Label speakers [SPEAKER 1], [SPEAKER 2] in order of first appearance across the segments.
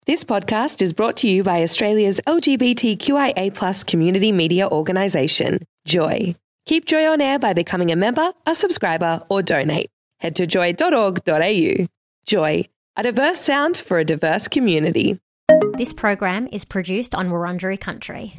[SPEAKER 1] This podcast is brought to you by Australia's LGBTQIA+ community media organisation, Joy. Keep Joy on air by becoming a member, a subscriber, or donate. Head to joy.org.au. Joy, a diverse sound for a diverse community.
[SPEAKER 2] This program is produced on Wurundjeri country.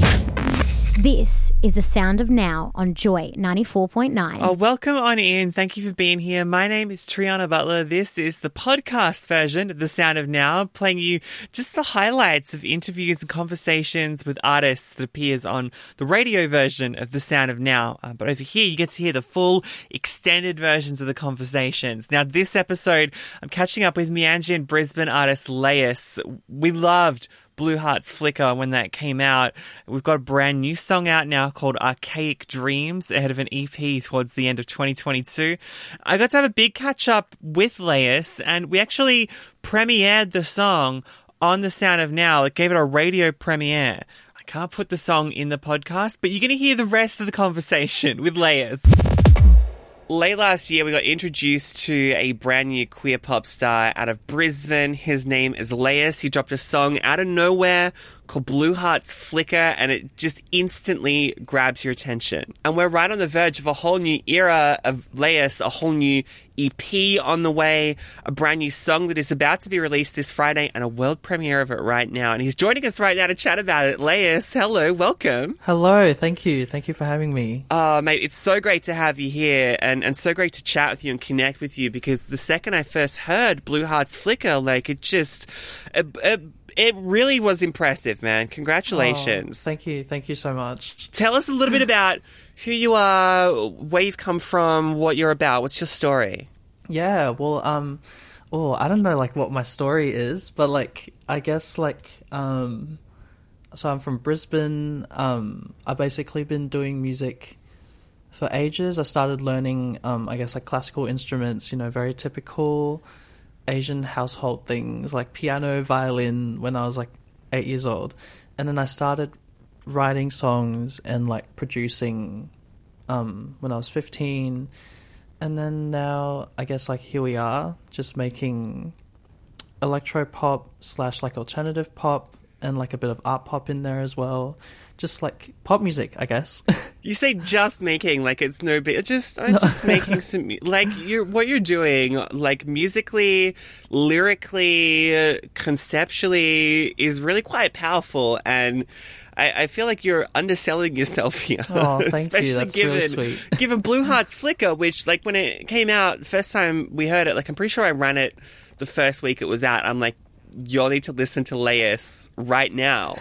[SPEAKER 2] This is the sound of now on Joy 94.9.
[SPEAKER 3] Oh, welcome on in. Thank you for being here. My name is Triana Butler. This is the podcast version of The Sound of Now, playing you just the highlights of interviews and conversations with artists that appears on the radio version of The Sound of Now. But over here, you get to hear the full extended versions of the conversations. Now, this episode, I'm catching up with Meanjin Brisbane artist Laius. We loved Blue Hearts Flicker when that came out. We've got a brand new song out now called Archaic Dreams ahead of an EP towards the end of 2022. I got to have a big catch up with Laius and we actually premiered the song on The Sound of Now. It gave it a radio premiere. I can't put the song in the podcast, but you're going to hear the rest of the conversation with Laius. Late last year, we got introduced to a brand new queer pop star out of Brisbane. His name is Laius. He dropped a song out of nowhere called Blue Hearts Flicker, and it just instantly grabs your attention. And we're right on the verge of a whole new era of Laius, a whole new EP on the way, a brand new song that is about to be released this Friday, and a world premiere of it right now. And he's joining us right now to chat about it. Laius, hello, welcome.
[SPEAKER 4] Hello, thank you. Thank you for having me.
[SPEAKER 3] Mate, it's so great to have you here and so great to chat with you and connect with you, because the second I first heard Blue Hearts Flicker, like, it just... It really was impressive, man. Congratulations.
[SPEAKER 4] Oh, thank you. Thank you so much.
[SPEAKER 3] Tell us a little bit about who you are, where you've come from, what you're about. What's your story?
[SPEAKER 4] Yeah, well, I don't know, like, what my story is, but, like, I guess, like, so I'm from Brisbane. I've basically been doing music for ages. I started learning, I guess, like, classical instruments, you know, very typical Asian household things like piano, violin when I was like 8 years old, and then I started writing songs and like producing when I was 15, and then now I guess like here we are just making electro pop / like alternative pop and like a bit of art pop in there as well, just like pop music, I guess.
[SPEAKER 3] You say just making, like it's no big. I'm just making some, like what you're doing, like musically, lyrically, conceptually, is really quite powerful, and I feel like you're underselling yourself here.
[SPEAKER 4] Oh, thank you. That's
[SPEAKER 3] given,
[SPEAKER 4] really sweet.
[SPEAKER 3] Given Blue Hearts Flicker, which like when it came out, the first time we heard it, like I'm pretty sure I ran it the first week it was out. I'm like, you'll need to listen to Laius right now.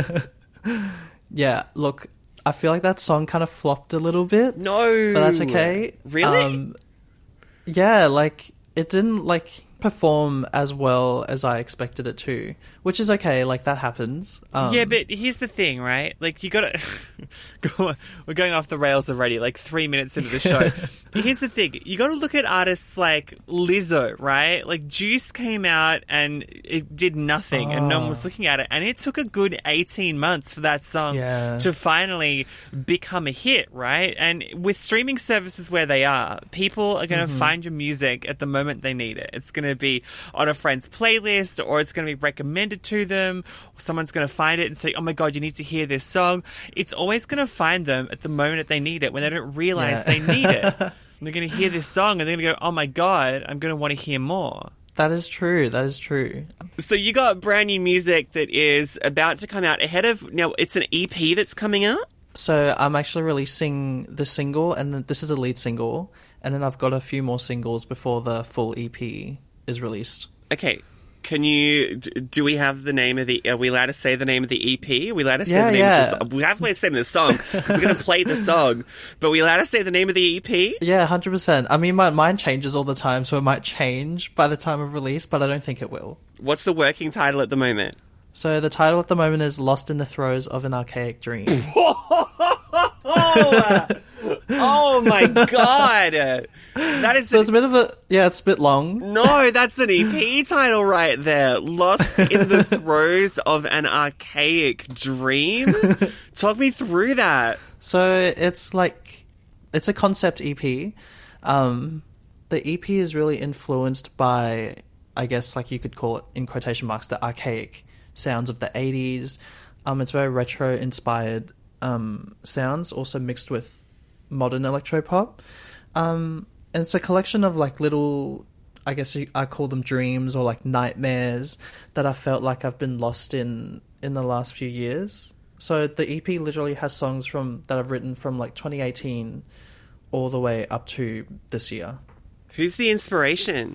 [SPEAKER 4] Yeah, look, I feel like that song kind of flopped a little bit.
[SPEAKER 3] No.
[SPEAKER 4] But that's okay.
[SPEAKER 3] Really?
[SPEAKER 4] Yeah, like, it didn't, like, perform as well as I expected it to, which is okay, like, that happens.
[SPEAKER 3] Yeah, but here's the thing, right? Like, you gotta... We're going off the rails already, like 3 minutes into the show. Here's the thing. You gotta look at artists like Lizzo, right? Like, Juice came out and it did nothing and no one was looking at it. And it took a good 18 months for that song to finally become a hit, right? And with streaming services where they are, people are gonna find your music at the moment they need it. It's gonna be on a friend's playlist, or it's gonna be recommended to them, or someone's gonna find it and say, oh my god, you need to hear this song. It's always gonna find them at the moment that they need it, when they don't realize they need it. They're going to hear this song and they're going to go, oh my god, I'm going to want to hear more.
[SPEAKER 4] That is true. That is true.
[SPEAKER 3] So you got brand new music that is about to come out ahead of... Now, it's an EP that's coming out?
[SPEAKER 4] So I'm actually releasing the single, and this is a lead single, and then I've got a few more singles before the full EP is released.
[SPEAKER 3] Okay. Can you... Do we have the name of the... Are we allowed to say the name of the EP? Are we allowed to say the name of the song? We have to say the song. We're going to play the song. But are we allowed to say the name of the EP?
[SPEAKER 4] Yeah, 100%. I mean, my mind changes all the time, so it might change by the time of release, but I don't think it will.
[SPEAKER 3] What's the working title at the moment?
[SPEAKER 4] So the title at the moment is Lost in the Throes of an Archaic Dream.
[SPEAKER 3] Oh my god! That is
[SPEAKER 4] so it's a bit of a... Yeah, it's a bit long.
[SPEAKER 3] No, that's an EP title right there. Lost in the Throes of an Archaic Dream? Talk me through that.
[SPEAKER 4] So it's like... It's a concept EP. The EP is really influenced by I guess like you could call it in quotation marks the archaic sounds of the 80s. It's very retro inspired sounds, also mixed with modern electropop. And it's a collection of like little, I guess I call them dreams or like nightmares that I felt like I've been lost in the last few years. So the EP literally has songs that I've written from like 2018 all the way up to this year.
[SPEAKER 3] Who's the inspiration?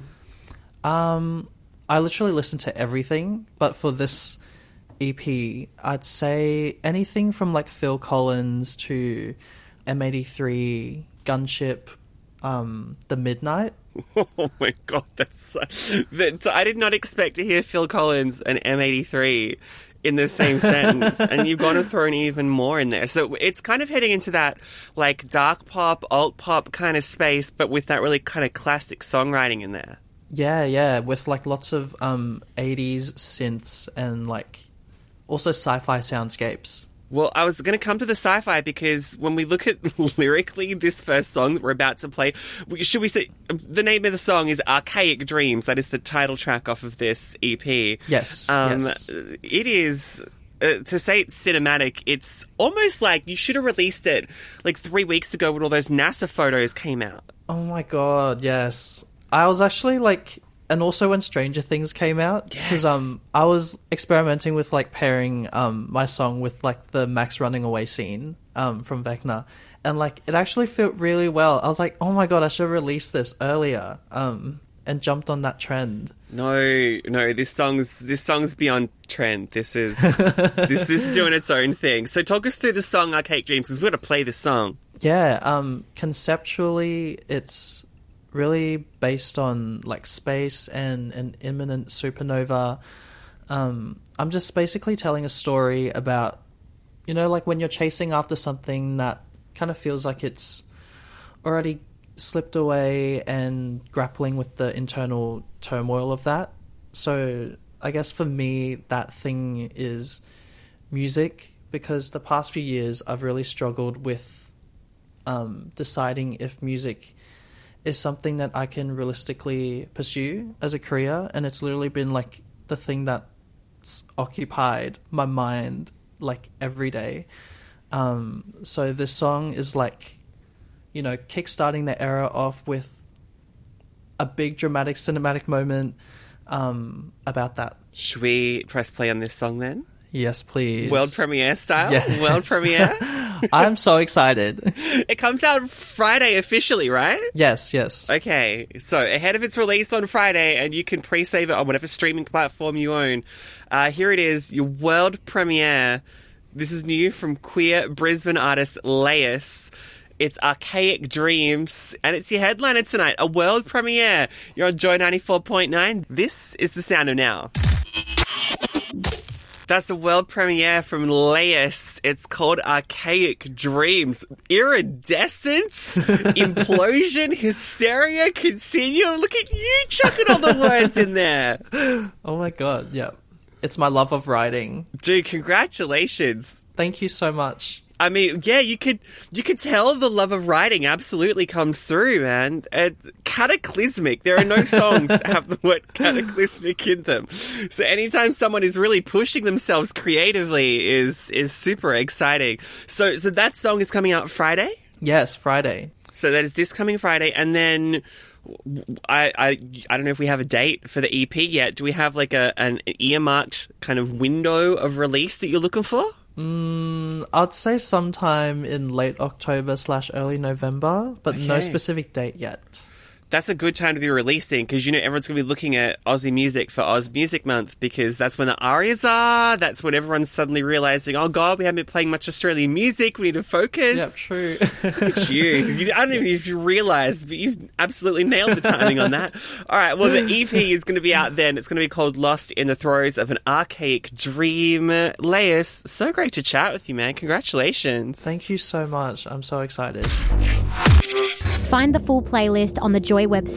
[SPEAKER 4] I literally listen to everything, but for this EP, I'd say anything from like Phil Collins to M83, Gunship, The Midnight.
[SPEAKER 3] Oh my god, I did not expect to hear Phil Collins and M83 in the same sentence, and you've gone and thrown even more in there. So it's kind of heading into that like dark pop, alt pop kind of space, but with that really kind of classic songwriting in there.
[SPEAKER 4] Yeah, with like lots of 80s synths and like also sci-fi soundscapes.
[SPEAKER 3] Well, I was going to come to the sci-fi because when we look at lyrically this first song that we're about to play, should we say the name of the song is Archaic Dreams? That is the title track off of this EP.
[SPEAKER 4] Yes.
[SPEAKER 3] It is, to say it's cinematic, it's almost like you should have released it like 3 weeks ago when all those NASA photos came out.
[SPEAKER 4] Oh my god, yes. I was actually like... And also when Stranger Things came out, because I was experimenting with like pairing my song with like the Max running away scene from Vecna, and like it actually fit really well. I was like, oh my god, I should have released this earlier, and jumped on that trend.
[SPEAKER 3] No, this song's beyond trend. This is this is doing its own thing. So talk us through the song Archaic Dreams, because we're going to play this song.
[SPEAKER 4] Yeah, conceptually it's really based on like space and an imminent supernova. I'm just basically telling a story about, you know, like when you're chasing after something that kind of feels like it's already slipped away and grappling with the internal turmoil of that. So I guess for me, that thing is music, because the past few years I've really struggled with deciding if music is something that I can realistically pursue as a career, and it's literally been like the thing that's occupied my mind like every day. So this song is like, you know, kickstarting the era off with a big dramatic cinematic moment about that.
[SPEAKER 3] Should we press play on this song then?
[SPEAKER 4] Yes, please.
[SPEAKER 3] World premiere style?
[SPEAKER 4] Yes.
[SPEAKER 3] World premiere?
[SPEAKER 4] I'm so excited.
[SPEAKER 3] It comes out Friday officially, right?
[SPEAKER 4] Yes.
[SPEAKER 3] Okay, so ahead of its release on Friday, and you can pre-save it on whatever streaming platform you own. Here it is, your world premiere. This is new from queer Brisbane artist Laius. It's Archaic Dreams, and it's your headliner tonight, a world premiere. You're on Joy 94.9. This is the sound of now. That's a world premiere from Laius. It's called Archaic Dreams. Iridescence, implosion, hysteria, continuum. Look at you chucking all the words in there.
[SPEAKER 4] Oh my god, yeah. It's my love of writing.
[SPEAKER 3] Dude, congratulations.
[SPEAKER 4] Thank you so much.
[SPEAKER 3] I mean, yeah, you could tell the love of writing absolutely comes through, man. Cataclysmic. There are no songs that have the word cataclysmic in them. So anytime someone is really pushing themselves creatively is super exciting. So that song is coming out Friday?
[SPEAKER 4] Yes, Friday.
[SPEAKER 3] So that is this coming Friday, and then I don't know if we have a date for the EP yet. Do we have like an earmarked kind of window of release that you're looking for?
[SPEAKER 4] I'd say sometime in late October / early November, but no specific date yet.
[SPEAKER 3] That's a good time to be releasing, because, you know, everyone's going to be looking at Aussie music for Oz Music Month, because that's when the arias are. That's when everyone's suddenly realising, oh, God, we haven't been playing much Australian music. We need to focus.
[SPEAKER 4] Yeah, true.
[SPEAKER 3] It's you. I don't even know if you realised, but you've absolutely nailed the timing on that. All right, well, the EP is going to be out then. It's going to be called Lost in the Throes of an Archaic Dream. Laius, so great to chat with you, man. Congratulations.
[SPEAKER 4] Thank you so much. I'm so excited.
[SPEAKER 2] Find the full playlist on the Joy website,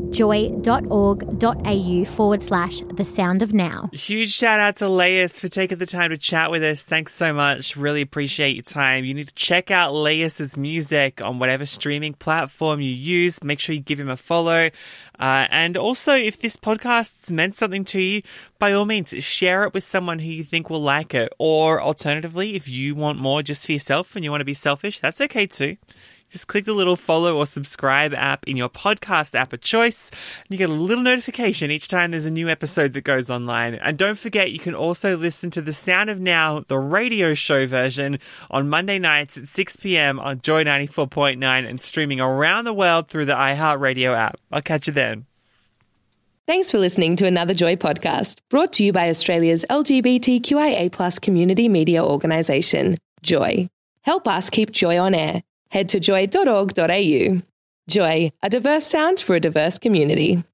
[SPEAKER 2] joy.org.au/The Sound of Now.
[SPEAKER 3] Huge shout out to Laius for taking the time to chat with us. Thanks so much. Really appreciate your time. You need to check out Laius's music on whatever streaming platform you use. Make sure you give him a follow. And also, if this podcast's meant something to you, by all means, share it with someone who you think will like it. Or alternatively, if you want more just for yourself and you want to be selfish, that's okay too. Just click the little follow or subscribe app in your podcast app of choice. And you get a little notification each time there's a new episode that goes online. And don't forget, you can also listen to The Sound of Now, the radio show version, on Monday nights at 6 p.m. on Joy 94.9 and streaming around the world through the iHeartRadio app. I'll catch you then.
[SPEAKER 1] Thanks for listening to another Joy podcast, brought to you by Australia's LGBTQIA+ community media organisation, Joy. Help us keep Joy on air. Head to joy.org.au. Joy, a diverse sound for a diverse community.